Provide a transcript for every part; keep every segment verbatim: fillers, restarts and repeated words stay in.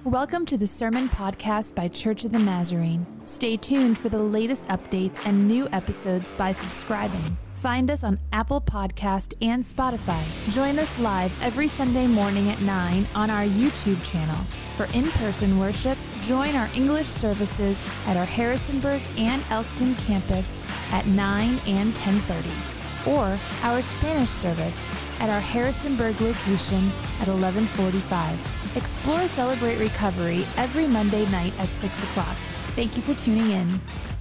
Welcome to the Sermon Podcast by Church of the Nazarene. Stay tuned for the latest updates and new episodes by subscribing. Find us on Apple Podcast and Spotify. Join us live every Sunday morning at nine on our YouTube channel. For in-person worship, join our English services at our Harrisonburg and Elkton campus at nine and ten thirty, or our Spanish service at our Harrisonburg location at eleven forty-five. Explore Celebrate Recovery every Monday night at six o'clock. Thank you for tuning in.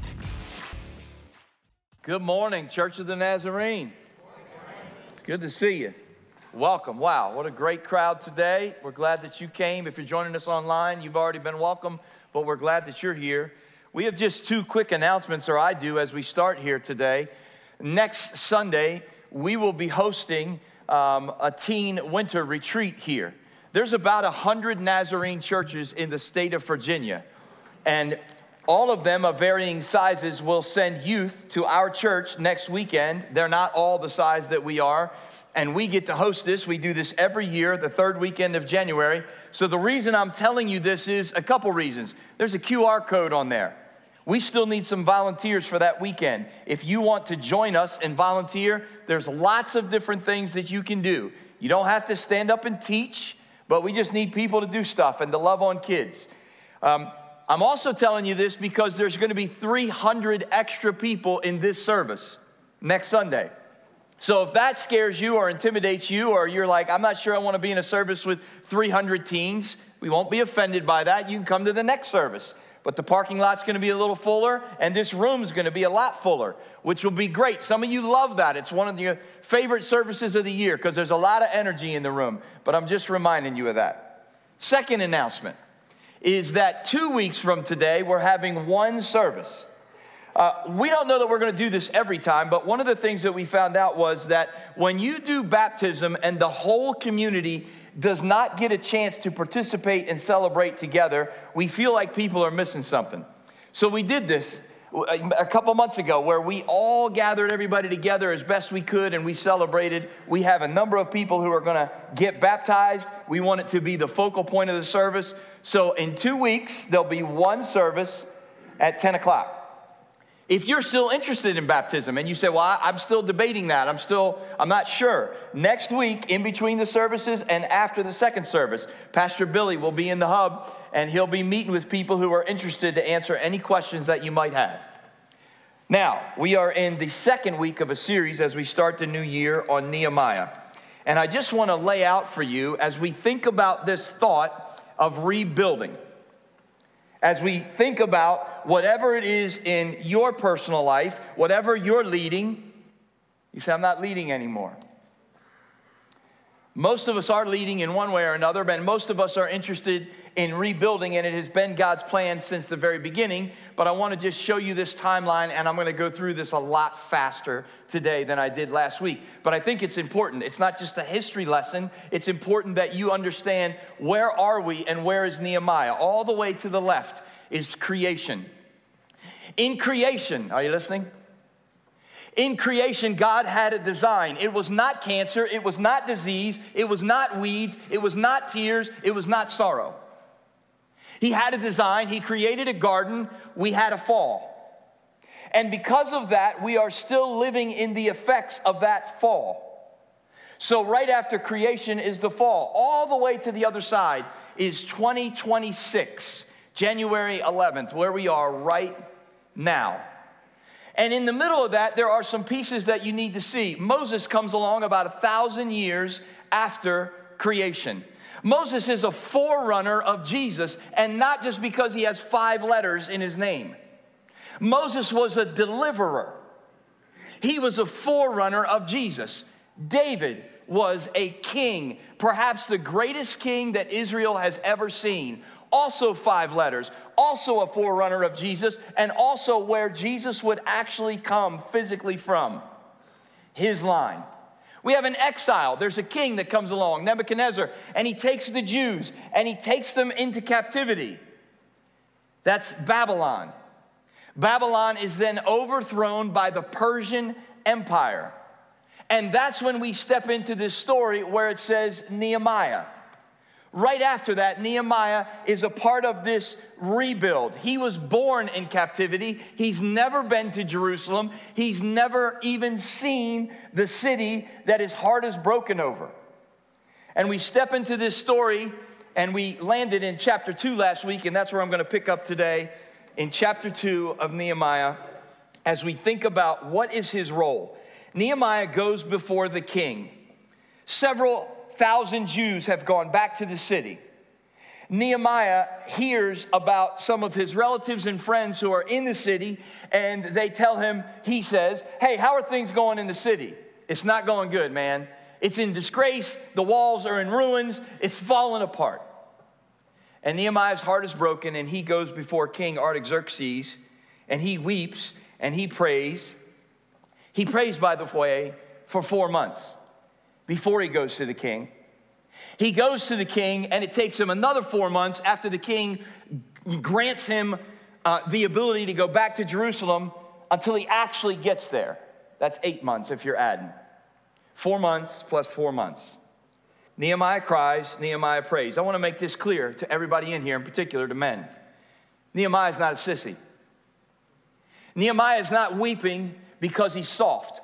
Good morning, Church of the Nazarene. Good to see you. Welcome. Wow, what a great crowd today. We're glad that you came. If you're joining us online, you've already been welcome, but we're glad that you're here. We have just two quick announcements, or I do, as we start here today. Next Sunday, we will be hosting um, a teen winter retreat here. There's about one hundred Nazarene churches in the state of Virginia, and all of them of varying sizes will send youth to our church next weekend. They're not all the size that we are, and we get to host this. We do this every year, the third weekend of January. So the reason I'm telling you this is a couple reasons. There's a Q R code on there. We still need some volunteers for that weekend. If you want to join us and volunteer, there's lots of different things that you can do. You don't have to stand up and teach, but we just need people to do stuff and to love on kids. Um, I'm also telling you this because there's going to be three hundred extra people in this service next Sunday. So if that scares you or intimidates you, or you're like, I'm not sure I want to be in a service with three hundred teens, we won't be offended by that. You can come to the next service. But the parking lot's going to be a little fuller, and this room's going to be a lot fuller, which will be great. Some of you love that. It's one of your favorite services of the year because there's a lot of energy in the room. But I'm just reminding you of that. Second announcement is that two weeks from today, we're having one service. Uh, we don't know that we're going to do this every time, but one of the things that we found out was that when you do baptism and the whole community does not get a chance to participate and celebrate together, we feel like people are missing something. So we did this a couple months ago where we all gathered everybody together as best we could and we celebrated. We have a number of people who are going to get baptized. We want it to be the focal point of the service. So in two weeks, there'll be one service at ten o'clock. If you're still interested in baptism and you say, well, I'm still debating that, I'm still, I'm not sure. Next week, in between the services and after the second service, Pastor Billy will be in the hub and he'll be meeting with people who are interested to answer any questions that you might have. Now, we are in the second week of a series as we start the new year on Nehemiah. And I just want to lay out for you as we think about this thought of rebuilding. As we think about whatever it is in your personal life, whatever you're leading, you say, I'm not leading anymore. Most of us are leading in one way or another, but most of us are interested in rebuilding, and it has been God's plan since the very beginning. But I want to just show you this timeline, and I'm going to go through this a lot faster today than I did last week. But I think it's important. It's not just a history lesson. It's important that you understand where are we and where is Nehemiah. All the way to the left is creation. In creation, are you listening? In creation, God had a design. It was not cancer. It was not disease. It was not weeds. It was not tears. It was not sorrow. He had a design. He created a garden. We had a fall. And because of that, we are still living in the effects of that fall. So right after creation is the fall. All the way to the other side is twenty twenty-six, January eleventh, where we are right now. And in the middle of that, there are some pieces that you need to see. Moses comes along about a thousand years after creation. Moses is a forerunner of Jesus, and not just because he has five letters in his name. Moses was a deliverer. He was a forerunner of Jesus. David was a king, perhaps the greatest king that Israel has ever seen. Also five letters, also a forerunner of Jesus, and also where Jesus would actually come physically from, his line. We have an exile. There's a king that comes along, Nebuchadnezzar, and he takes the Jews, and he takes them into captivity. That's Babylon. Babylon is then overthrown by the Persian Empire. And that's when we step into this story where it says Nehemiah. Right after that, Nehemiah is a part of this rebuild. He was born in captivity. He's never been to Jerusalem. He's never even seen the city that his heart is broken over. And we step into this story, and we landed in chapter two last week, and that's where I'm going to pick up today, in chapter two of Nehemiah, as we think about what is his role. Nehemiah goes before the king. Several thousand Jews have gone back to the city. Nehemiah hears about some of his relatives and friends who are in the city, and they tell him, he says, hey, how are things going in the city? It's not going good, man. It's in disgrace. The walls are in ruins. It's falling apart. And Nehemiah's heart is broken, and he goes before King Artaxerxes, and he weeps, and he prays. He prays, by the way, for four months before he goes to the king. He goes to the king, and it takes him another four months after the king grants him uh, the ability to go back to Jerusalem until he actually gets there. That's eight months if you're adding. Four months plus four months. Nehemiah cries, Nehemiah prays. I want to make this clear to everybody in here, in particular to men. Nehemiah is not a sissy. Nehemiah is not weeping because he's soft.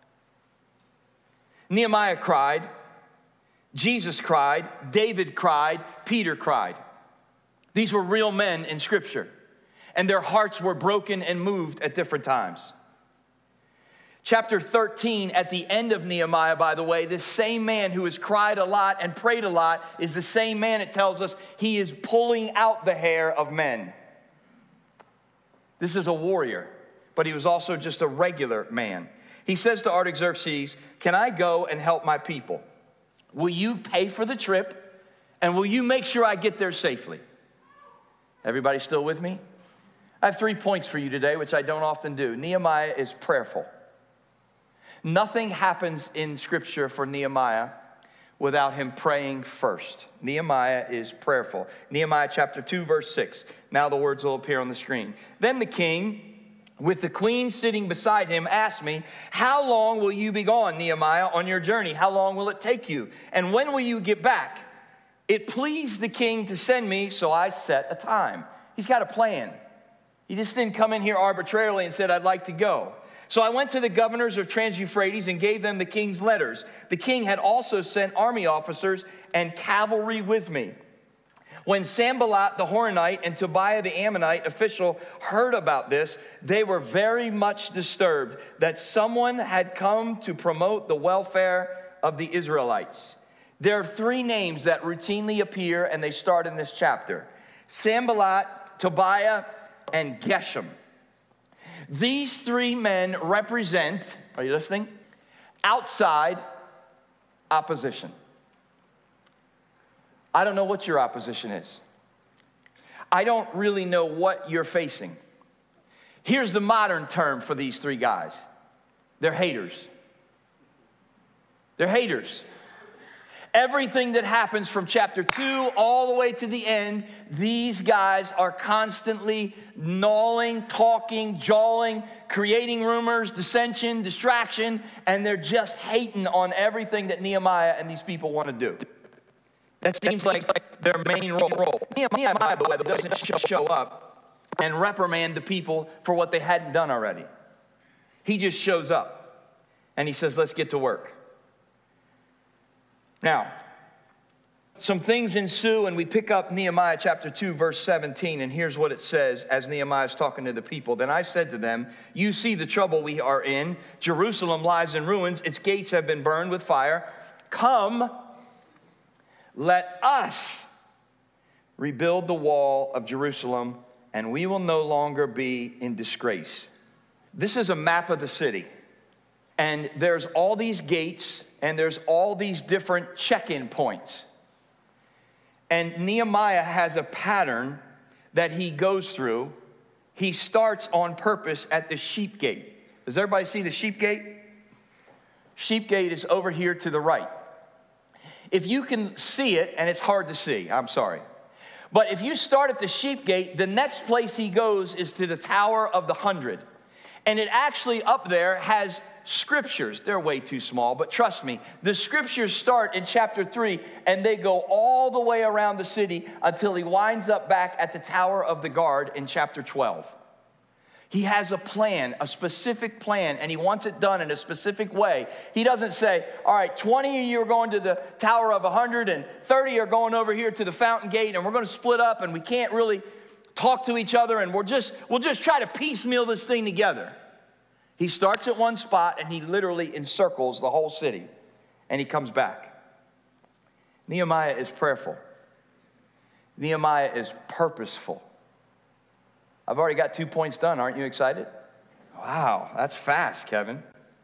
Nehemiah cried. Jesus cried. David cried. Peter cried. These were real men in Scripture, and their hearts were broken and moved at different times. Chapter thirteen, at the end of Nehemiah, by the way, this same man who has cried a lot and prayed a lot is the same man, it tells us, he is pulling out the hair of men. This is a warrior, but he was also just a regular man. He says to Artaxerxes, can I go and help my people? Will you pay for the trip, and will you make sure I get there safely? Everybody still with me? I have three points for you today, which I don't often do. Nehemiah is prayerful. Nothing happens in Scripture for Nehemiah without him praying first. Nehemiah is prayerful. Nehemiah chapter two, verse six. Now the words will appear on the screen. Then the king, with the queen sitting beside him, asked me, how long will you be gone, Nehemiah, on your journey? How long will it take you? And when will you get back? It pleased the king to send me, so I set a time. He's got a plan. He just didn't come in here arbitrarily and said, I'd like to go. So I went to the governors of Trans-Euphrates and gave them the king's letters. The king had also sent army officers and cavalry with me. When Sanballat the Horonite and Tobiah the Ammonite official heard about this, they were very much disturbed that someone had come to promote the welfare of the Israelites. There are three names that routinely appear, and they start in this chapter: Sanballat, Tobiah, and Geshem. These three men represent, are you listening? Outside opposition. I don't know what your opposition is. I don't really know what you're facing. Here's the modern term for these three guys. They're haters. They're haters. Everything that happens from chapter two all the way to the end, these guys are constantly gnawing, talking, jawing, creating rumors, dissension, distraction, and they're just hating on everything that Nehemiah and these people want to do. That seems like their main role. Nehemiah, by the way, doesn't show up and reprimand the people for what they hadn't done already. He just shows up and he says, let's get to work. Now, some things ensue, and we pick up Nehemiah chapter two, verse seventeen, and here's what it says as Nehemiah is talking to the people. Then I said to them, you see the trouble we are in. Jerusalem lies in ruins. Its gates have been burned with fire. Come, let us rebuild the wall of Jerusalem, and we will no longer be in disgrace. This is a map of the city, and there's all these gates, and there's all these different check-in points. And Nehemiah has a pattern that he goes through. He starts on purpose at the sheep gate. Does everybody see the sheep gate? Sheep gate is over here to the right. If you can see it, and it's hard to see, I'm sorry. But if you start at the sheep gate, the next place he goes is to the Tower of the Hundred. And it actually up there has scriptures. They're way too small, but trust me, the scriptures start in chapter three, and they go all the way around the city until he winds up back at the Tower of the Guard in chapter twelve. He has a plan, a specific plan, and he wants it done in a specific way. He doesn't say, all right, twenty of you are going to the Tower of one hundred, and thirty are going over here to the Fountain Gate, and we're going to split up, and we can't really talk to each other, and we're just, we'll just try to piecemeal this thing together. He starts at one spot, and he literally encircles the whole city, and he comes back. Nehemiah is prayerful. Nehemiah is purposeful. I've already got two points done. Aren't you excited? Wow, that's fast, Kevin.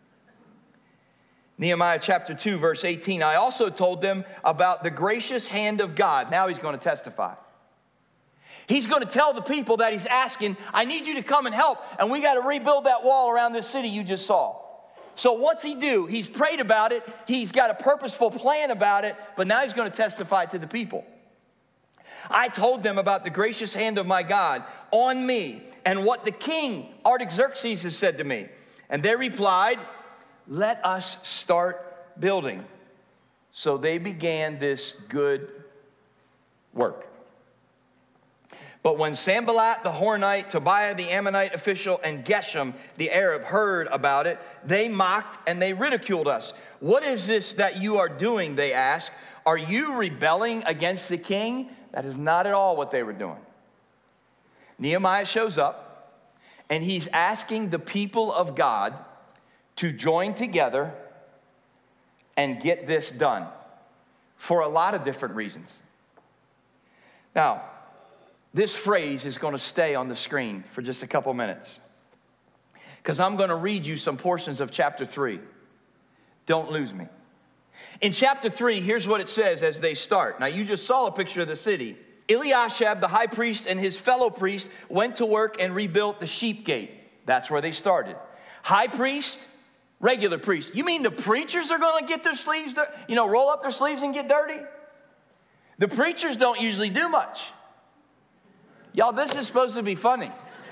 Nehemiah chapter two, verse eighteen. I also told them about the gracious hand of God. Now he's going to testify. He's going to tell the people that he's asking, I need you to come and help, and we got to rebuild that wall around this city you just saw. So what's he do? He's prayed about it. He's got a purposeful plan about it, but now he's going to testify to the people. I told them about the gracious hand of my God on me and what the king Artaxerxes has said to me. And they replied, let us start building. So they began this good work. But when Sanballat the Horonite, Tobiah the Ammonite official, and Geshem the Arab heard about it, they mocked and they ridiculed us. What is this that you are doing, they asked. Are you rebelling against the king? That is not at all what they were doing. Nehemiah shows up, and he's asking the people of God to join together and get this done for a lot of different reasons. Now, this phrase is going to stay on the screen for just a couple minutes, because I'm going to read you some portions of chapter three. Don't lose me. In chapter three, here's what it says as they start. Now, you just saw a picture of the city. Eliashib, the high priest, and his fellow priest went to work and rebuilt the sheep gate. That's where they started. High priest, regular priest. You mean the preachers are going to get their sleeves, you know, roll up their sleeves and get dirty? The preachers don't usually do much. Y'all, this is supposed to be funny.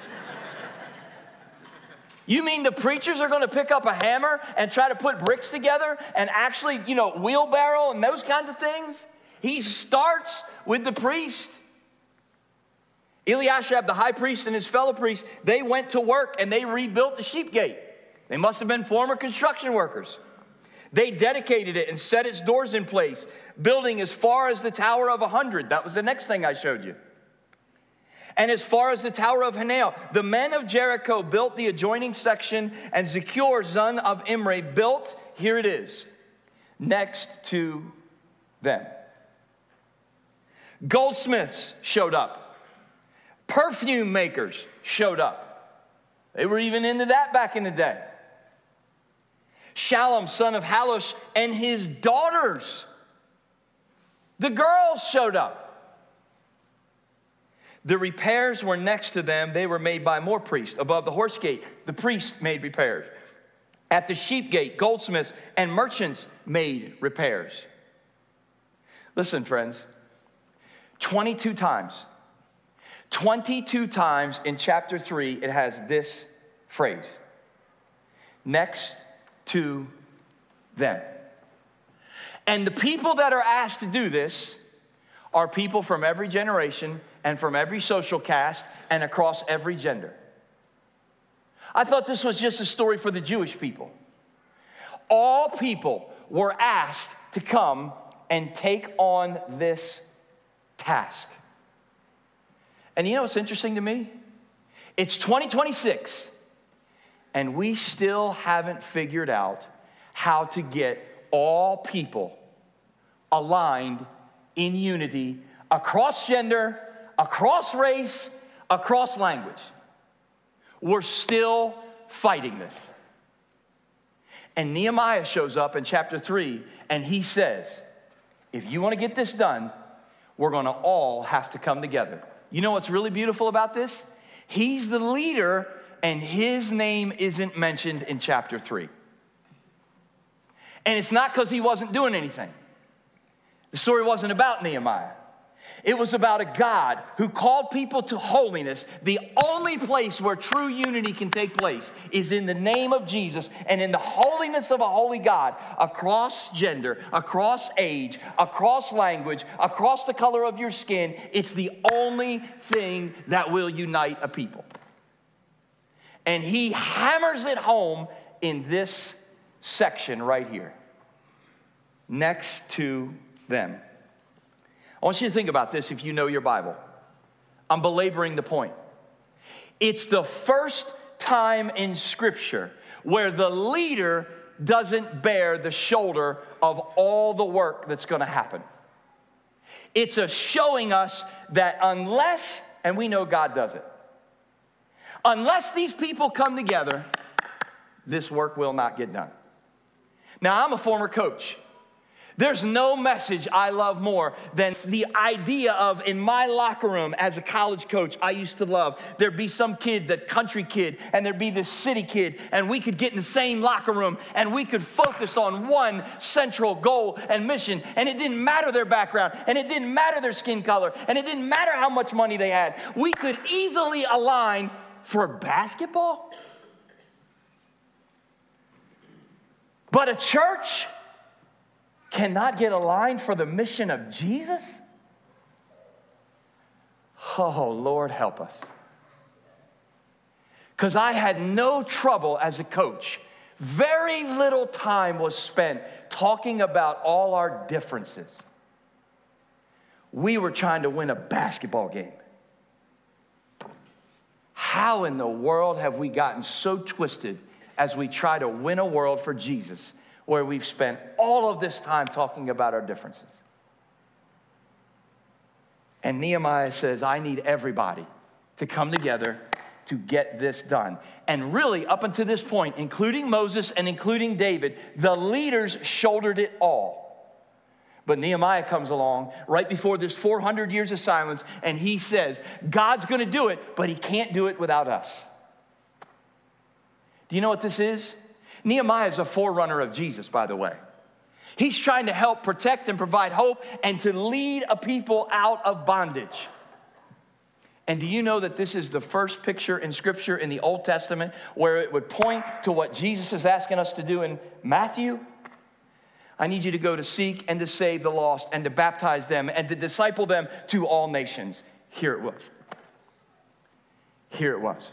You mean the preachers are going to pick up a hammer and try to put bricks together and actually, you know, wheelbarrow and those kinds of things? He starts with the priest. Eliashib, the high priest, and his fellow priests, they went to work and they rebuilt the sheep gate. They must have been former construction workers. They dedicated it and set its doors in place, building as far as the Tower of one hundred. That was the next thing I showed you. And as far as the Tower of Hanel, the men of Jericho built the adjoining section, and Zechur, son of Imri, built, here it is, next to them. Goldsmiths showed up. Perfume makers showed up. They were even into that back in the day. Shallum, son of Halush, and his daughters, the girls showed up. The repairs were next to them. They were made by more priests. Above the horse gate, the priests made repairs. At the sheep gate, goldsmiths and merchants made repairs. Listen, friends, twenty-two times, twenty-two times in chapter three, it has this phrase, next to them. And the people that are asked to do this are people from every generation and from every social caste and across every gender. I thought this was just a story for the Jewish people. All people were asked to come and take on this task. And you know what's interesting to me? It's twenty twenty-six, and we still haven't figured out how to get all people aligned in unity across gender, across race, across language. We're still fighting this. And Nehemiah shows up in chapter three, and he says, if you want to get this done, we're going to all have to come together. You know what's really beautiful about this? He's the leader, and his name isn't mentioned in chapter three. And it's not because he wasn't doing anything. The story wasn't about Nehemiah. It was about a God who called people to holiness. The only place where true unity can take place is in the name of Jesus and in the holiness of a holy God, across gender, across age, across language, across the color of your skin. It's the only thing that will unite a people. And he hammers it home in this section right here, next to them. I want you to think about this if you know your Bible. I'm belaboring the point. It's the first time in Scripture where the leader doesn't bear the shoulder of all the work that's going to happen. It's a showing us that unless, and we know God does it, unless these people come together, this work will not get done. Now, I'm a former coach. There's no message I love more than the idea of, in my locker room as a college coach, I used to love, there'd be some kid, that country kid, and there'd be this city kid, and we could get in the same locker room, and we could focus on one central goal and mission, and it didn't matter their background, and it didn't matter their skin color, and it didn't matter how much money they had. We could easily align for basketball. But a church cannot get aligned for the mission of Jesus? Oh, Lord, help us. Because I had no trouble as a coach. Very little time was spent talking about all our differences. We were trying to win a basketball game. How in the world have we gotten so twisted as we try to win a world for Jesus, where we've spent all of this time talking about our differences? And Nehemiah says, I need everybody to come together to get this done. And really, up until this point, including Moses and including David, the leaders shouldered it all. But Nehemiah comes along right before this four hundred years of silence, and he says, God's going to do it, but he can't do it without us. Do you know what this is? Nehemiah is a forerunner of Jesus, by the way. He's trying to help protect and provide hope and to lead a people out of bondage. And do you know that this is the first picture in Scripture in the Old Testament where it would point to what Jesus is asking us to do in Matthew? I need you to go to seek and to save the lost and to baptize them and to disciple them to all nations. Here it was. Here it was.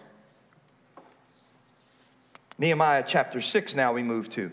Nehemiah chapter six now we move to.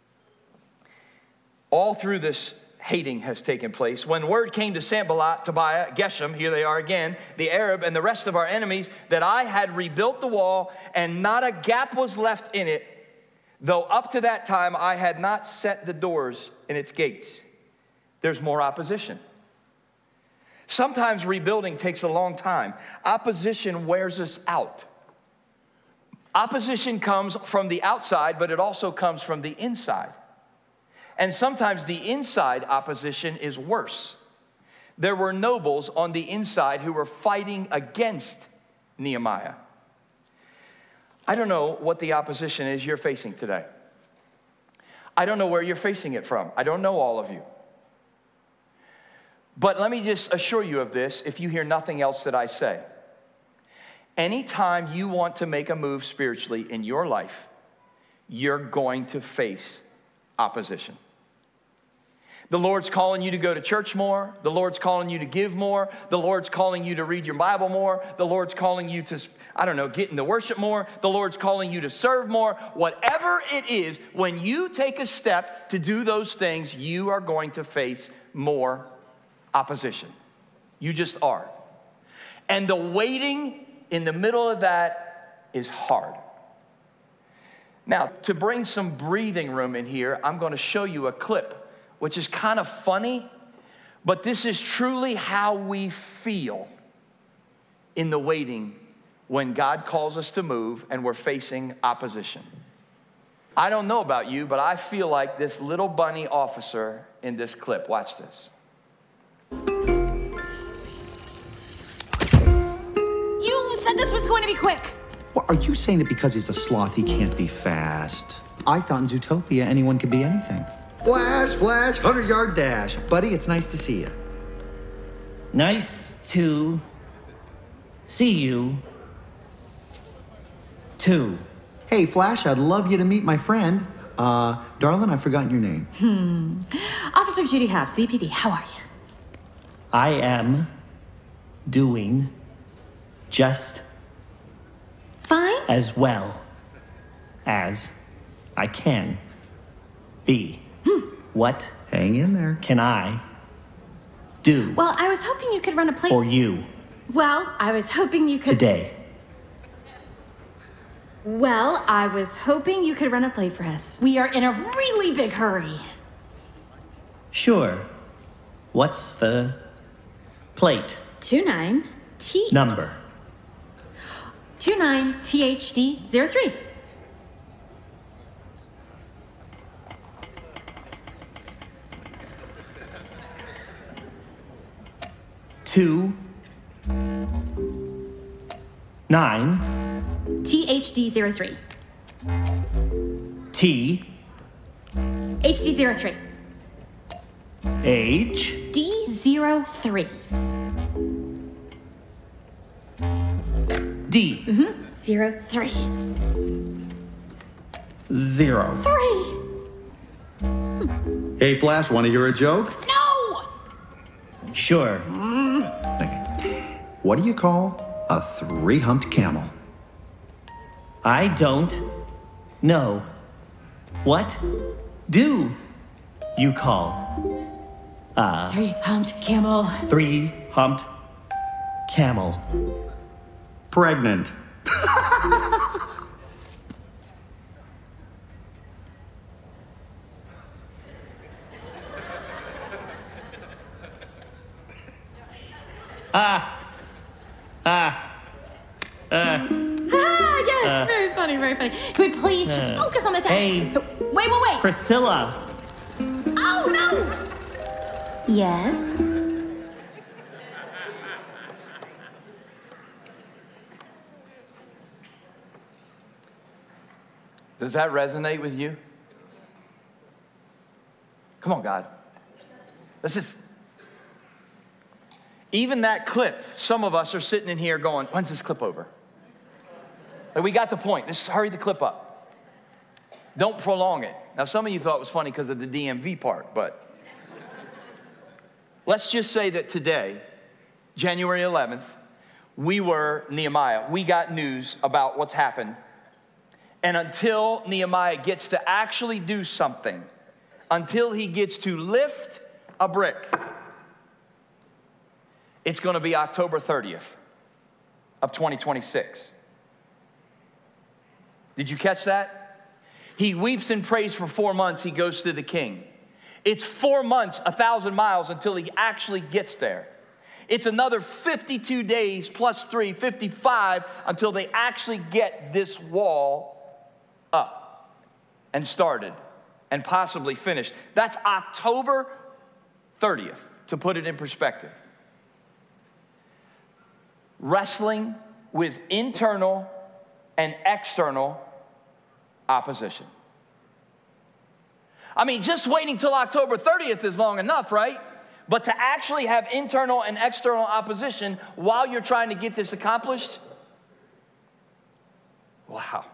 All through this hating has taken place. When word came to Sanballat, Tobiah, Geshem, here they are again, the Arab and the rest of our enemies, that I had rebuilt the wall and not a gap was left in it, though up to that time I had not set the doors in its gates. There's more opposition. Sometimes rebuilding takes a long time. Opposition wears us out. Opposition comes from the outside, but it also comes from the inside. And sometimes the inside opposition is worse. There were nobles on the inside who were fighting against Nehemiah. I don't know what the opposition is you're facing today. I don't know where you're facing it from. I don't know all of you. But let me just assure you of this, if you hear nothing else that I say. Anytime you want to make a move spiritually in your life, you're going to face opposition. The Lord's calling you to go to church more. The Lord's calling you to give more. The Lord's calling you to read your Bible more. The Lord's calling you to, I don't know, get into worship more. The Lord's calling you to serve more. Whatever it is, when you take a step to do those things, you are going to face more opposition. You just are. And the waiting in the middle of that is hard. Now, to bring some breathing room in here, I'm going to show you a clip, which is kind of funny, but this is truly how we feel in the waiting when God calls us to move and we're facing opposition. I don't know about you, but I feel like this little bunny officer in this clip. Watch this. You said this was going to be quick. Well, are you saying that because he's a sloth, he can't be fast? I thought in Zootopia anyone could be anything. Flash, flash, hundred-yard dash. Buddy, it's nice to see you. Nice to see you, too. Hey, Flash, I'd love you to meet my friend. Uh, darling, I've forgotten your name. Hmm. Officer Judy Hobbs, C P D, how are you? I am doing just Fine. as well as I can be. Hmm. What Hang in there. can I do Well, I was hoping you could run a play. for you Well, I was hoping you could. today? Well, I was hoping you could run a play for us. We are in a really big hurry. Sure. What's the plate Two nine T number? two nine T H D zero three. Two nine T H D zero three. T H D zero three. H D zero three. D Zero three. zero. Three. Hey, Flash, want to hear a joke? No! Sure. What do you call a three-humped camel? I don't know. What do you call a Three humped camel. three-humped camel? Pregnant. Ah. Ah. Uh. Ah, yes, very funny, very funny. Can we please just Uh, focus on the text? hey. Wait, wait, wait. Priscilla. Oh, no! Yes? Does that resonate with you? Come on, guys. Let's just. Even that clip, some of us are sitting in here going, when's this clip over? Like, we got the point. Just hurry the clip up. Don't prolong it. Now, some of you thought it was funny because of the D M V part, but let's just say that today, January eleventh, we were Nehemiah. We got news about what's happened. And until Nehemiah gets to actually do something, until he gets to lift a brick, it's going to be October thirtieth of twenty twenty-six. Did you catch that? He weeps and prays for four months. He goes to the king. It's four months, a thousand miles until he actually gets there. It's another fifty-two days plus three, fifty-five, until they actually get this wall up and started and possibly finished. That's October thirtieth, to put it in perspective. Wrestling with internal and external opposition. I mean, just waiting till October thirtieth is long enough, right? But to actually have internal and external opposition while you're trying to get this accomplished, wow.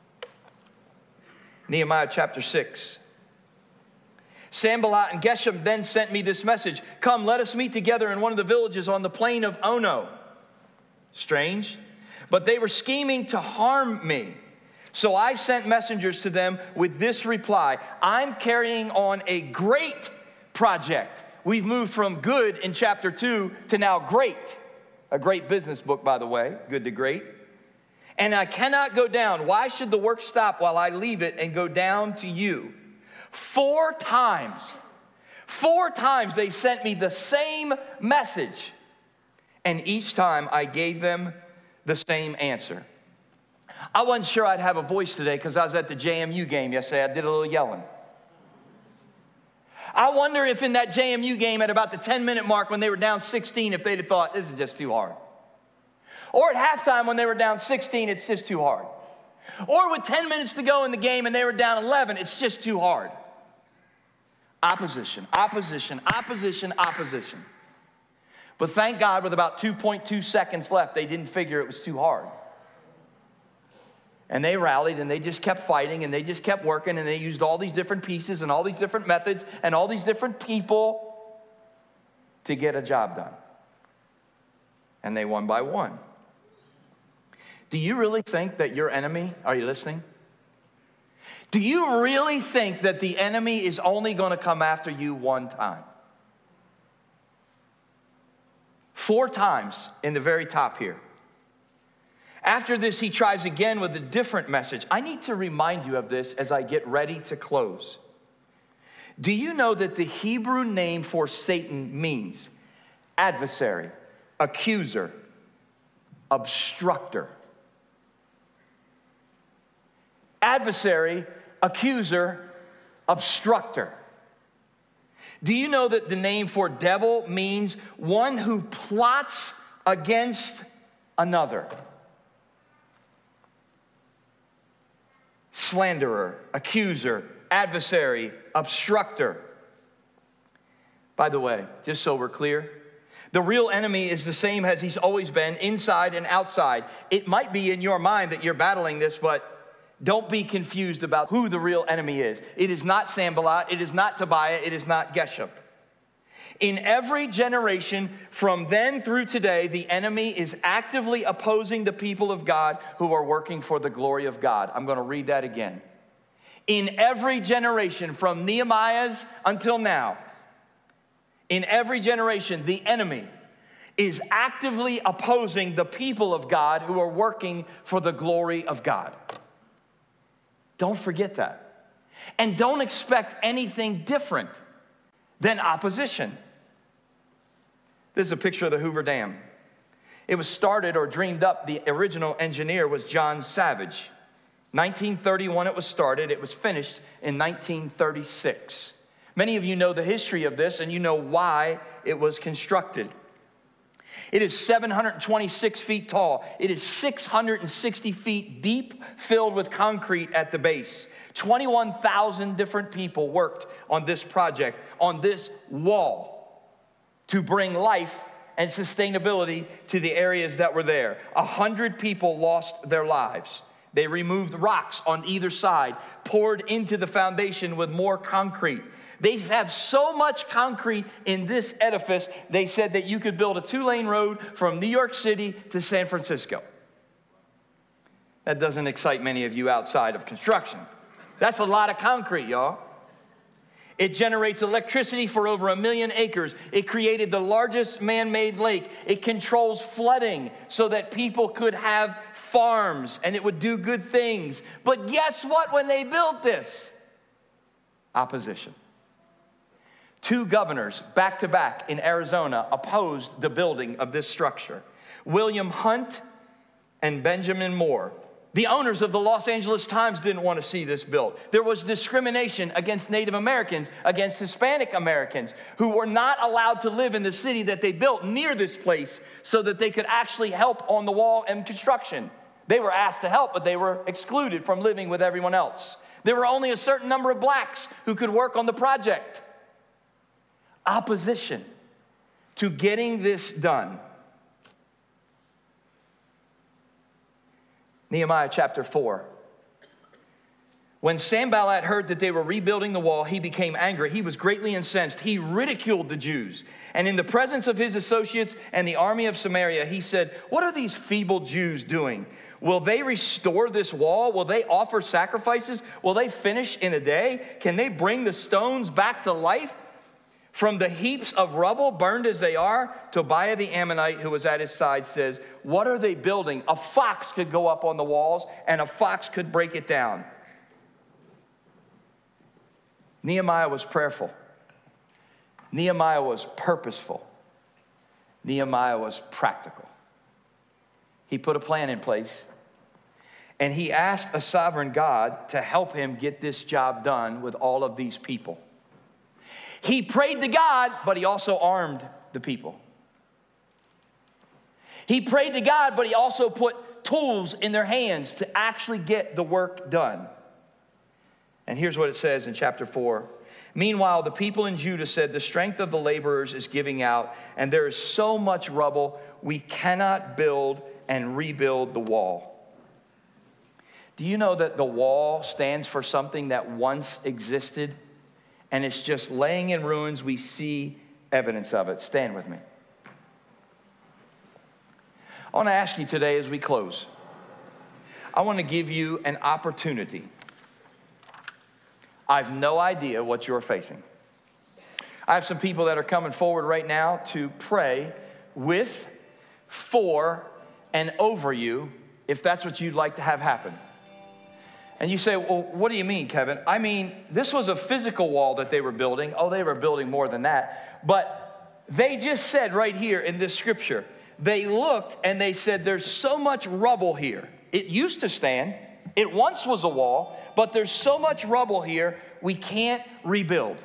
Nehemiah chapter six. Sanballat and Geshem then sent me this message. Come, let us meet together in one of the villages on the plain of Ono. Strange. But they were scheming to harm me. So I sent messengers to them with this reply. I'm carrying on a great project. We've moved from good in chapter two to now great. A great business book, by the way. Good to great. And I cannot go down. Why should the work stop while I leave it and go down to you? Four times, four times they sent me the same message. And each time I gave them the same answer. I wasn't sure I'd have a voice today because I was at the J M U game yesterday. I did a little yelling. I wonder if in that J M U game at about the ten minute mark when they were down sixteen, if they'd have thought, this is just too hard. Or at halftime when they were down sixteen, it's just too hard. Or with ten minutes to go in the game and they were down eleven, it's just too hard. Opposition, opposition, opposition, opposition. But thank God, with about two point two seconds left, they didn't figure it was too hard. And they rallied, and they just kept fighting, and they just kept working, and they used all these different pieces and all these different methods and all these different people to get a job done. And they won by one. Do you really think that your enemy, are you listening? Do you really think that the enemy is only going to come after you one time? Four times in the very top here. After this, he tries again with a different message. I need to remind you of this as I get ready to close. Do you know that the Hebrew name for Satan means adversary, accuser, obstructor? Adversary, accuser, obstructor. Do you know that the name for devil means one who plots against another? Slanderer, accuser, adversary, obstructor. By the way, just so we're clear, the real enemy is the same as he's always been, inside and outside. It might be in your mind that you're battling this, but don't be confused about who the real enemy is. It is not Sanballat, it is not Tobiah, it is not Geshem. In every generation from then through today, the enemy is actively opposing the people of God who are working for the glory of God. I'm going to read that again. In every generation from Nehemiah's until now, in every generation, the enemy is actively opposing the people of God who are working for the glory of God. Don't forget that. And don't expect anything different than opposition. This is a picture of the Hoover Dam. It was started or dreamed up, the original engineer was John Savage. nineteen thirty-one it was started, it was finished in nineteen thirty-six. Many of you know the history of this and you know why it was constructed. It is seven hundred twenty-six feet tall. It is six hundred sixty feet deep, filled with concrete at the base. twenty-one thousand different people worked on this project, on this wall, to bring life and sustainability to the areas that were there. A hundred people lost their lives. They removed rocks on either side, poured into the foundation with more concrete. They have so much concrete in this edifice, they said that you could build a two-lane road from New York City to San Francisco. That doesn't excite many of you outside of construction. That's a lot of concrete, y'all. It generates electricity for over a million acres. It created the largest man-made lake. It controls flooding so that people could have farms and it would do good things. But guess what? When they built this, opposition. Two governors, back to back in Arizona, opposed the building of this structure. William Hunt and Benjamin Moore. The owners of the Los Angeles Times didn't want to see this built. There was discrimination against Native Americans, against Hispanic Americans, who were not allowed to live in the city that they built near this place so that they could actually help on the wall and construction. They were asked to help, but they were excluded from living with everyone else. There were only a certain number of blacks who could work on the project. Opposition to getting this done. Nehemiah chapter four. When Sanballat heard that they were rebuilding the wall, he became angry. He was greatly incensed. He ridiculed the Jews. And in the presence of his associates and the army of Samaria, he said, "What are these feeble Jews doing? Will they restore this wall? Will they offer sacrifices? Will they finish in a day? Can they bring the stones back to life? From the heaps of rubble, burned as they are?" Tobiah the Ammonite, who was at his side, says, "What are they building? A fox could go up on the walls, and a fox could break it down." Nehemiah was prayerful. Nehemiah was purposeful. Nehemiah was practical. He put a plan in place, and he asked a sovereign God to help him get this job done with all of these people. He prayed to God, but he also armed the people. He prayed to God, but he also put tools in their hands to actually get the work done. And here's what it says in chapter four. Meanwhile, the people in Judah said, the strength of the laborers is giving out, and there is so much rubble, we cannot build and rebuild the wall. Do you know that the wall stands for something that once existed, and it's just laying in ruins? We see evidence of it. Stand with me. I want to ask you today as we close, I want to give you an opportunity. I have no idea what you're facing. I have some people that are coming forward right now to pray with, for, and over you, if that's what you'd like to have happen. And you say, well, what do you mean, Kevin? I mean, this was a physical wall that they were building. Oh, they were building more than that. But they just said right here in this scripture, they looked and they said, there's so much rubble here. It used to stand. It once was a wall, but there's so much rubble here, we can't rebuild.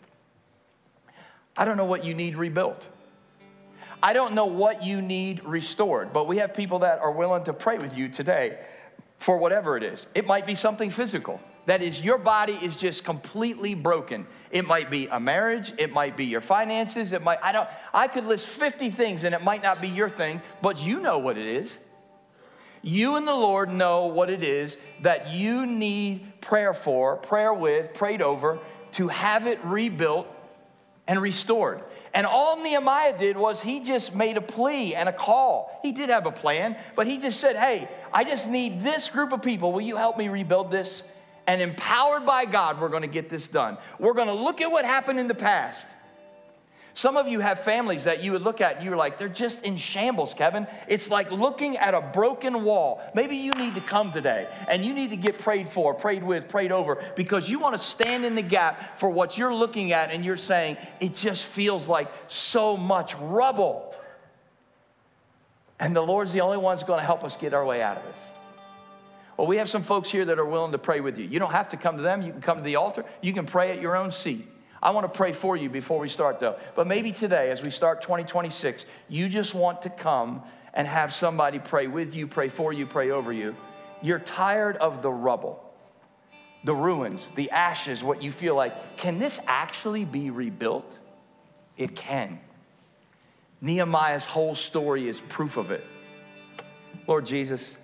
I don't know what you need rebuilt. I don't know what you need restored, but we have people that are willing to pray with you today for whatever it is. It might be something physical. That is, your body is just completely broken. It might be a marriage. It might be your finances. It might, I don't, I could list fifty things and it might not be your thing, but you know what it is. You and the Lord know what it is that you need prayer for, prayer with, prayed over, to have it rebuilt and restored. And all Nehemiah did was he just made a plea and a call. He did have a plan, but he just said, hey, I just need this group of people. Will you help me rebuild this? And empowered by God, we're going to get this done. We're going to look at what happened in the past. Some of you have families that you would look at and you're like, they're just in shambles, Kevin. It's like looking at a broken wall. Maybe you need to come today and you need to get prayed for, prayed with, prayed over, because you want to stand in the gap for what you're looking at and you're saying, it just feels like so much rubble. And the Lord's the only one that's going to help us get our way out of this. Well, we have some folks here that are willing to pray with you. You don't have to come to them. You can come to the altar. You can pray at your own seat. I want to pray for you before we start, though. But maybe today, as we start twenty twenty-six, you just want to come and have somebody pray with you, pray for you, pray over you. You're tired of the rubble, the ruins, the ashes, what you feel like. Can this actually be rebuilt? It can. Nehemiah's whole story is proof of it. Lord Jesus,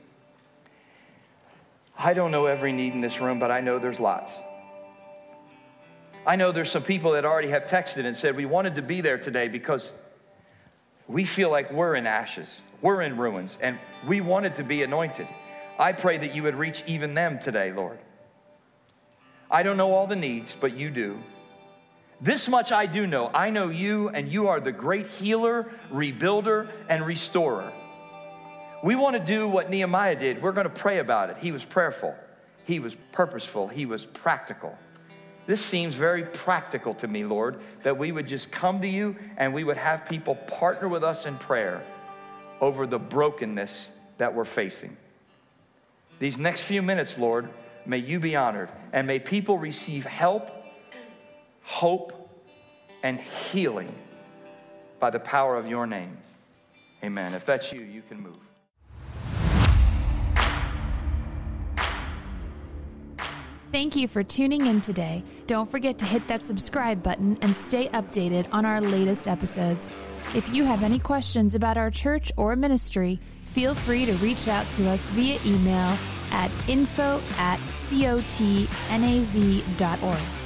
I don't know every need in this room, but I know there's lots. I know there's some people that already have texted and said, we wanted to be there today because we feel like we're in ashes, we're in ruins, and we wanted to be anointed. I pray that you would reach even them today, Lord. I don't know all the needs, but you do. This much I do know. I know you, and you are the great healer, rebuilder, and restorer. We want to do what Nehemiah did. We're going to pray about it. He was prayerful. He was purposeful. He was practical. This seems very practical to me, Lord, that we would just come to you and we would have people partner with us in prayer over the brokenness that we're facing. These next few minutes, Lord, may you be honored, and may people receive help, hope, and healing by the power of your name. Amen. If that's you, you can move. Thank you for tuning in today. Don't forget to hit that subscribe button and stay updated on our latest episodes. If you have any questions about our church or ministry, feel free to reach out to us via email at info at cotnaz dot org.